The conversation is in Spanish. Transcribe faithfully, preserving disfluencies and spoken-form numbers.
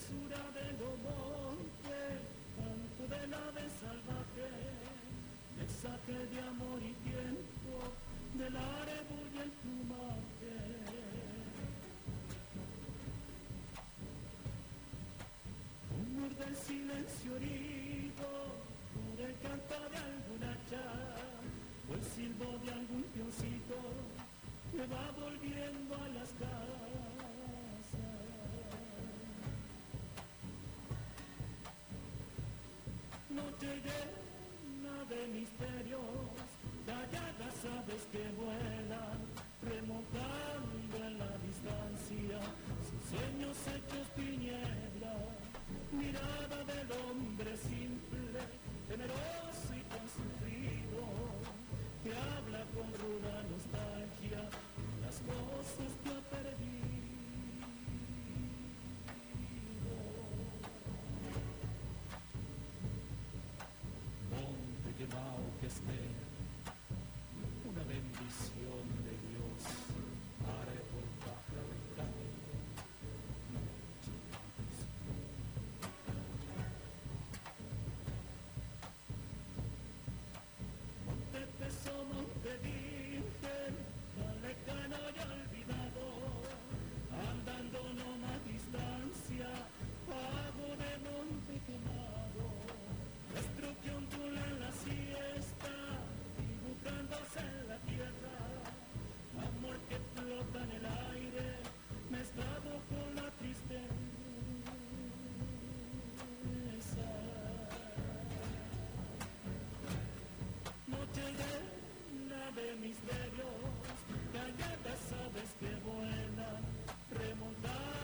travesura de los montes, canto del ave salvaje, mensaje de amor y tiempo, del árbol y el plumaje. Humor del silencio herido, por el canto de alguna hacha, o el silbo de algún pioncito, que va volviendo a las casas. Noche llena de misterios, calladas aves que vuelan, remontando en la distancia, sus sueños hechos tiniebla, mirada del hombre simple, temeroso y tan sufrido, que habla con ruda nostalgia las cosas que ha perdido. Monte quemado que esté, una bendición de Dios, árbol baja del camino, noche antes. Monte peso, monte virgen, tan lejano y olvidado, andando no más distancia, pago de monte quemado, nuestro que ondula en la siesta, dibujándose en la tierra, amor que flota en el aire, mezclado con la tristeza. Noche llena de misterios, calladas aves que vuelan, remontar